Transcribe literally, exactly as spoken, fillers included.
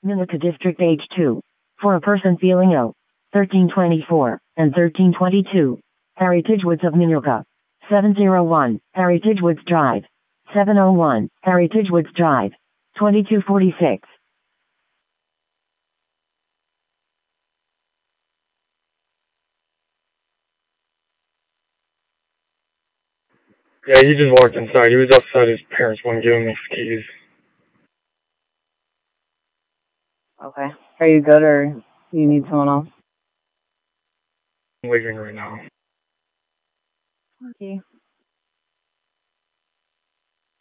Minooka District age two. For a person feeling ill. thirteen twenty-four and thirteen twenty-two. Heritage Woods of Minooka. seven oh one, Heritage Woods Drive. seven oh one, Heritage Woods Drive. twenty-two forty-six. Yeah, he just walked inside. He was outside. His parents wouldn't give him his keys. Okay. Are you good or do you need someone else? I'm leaving right now. Okay.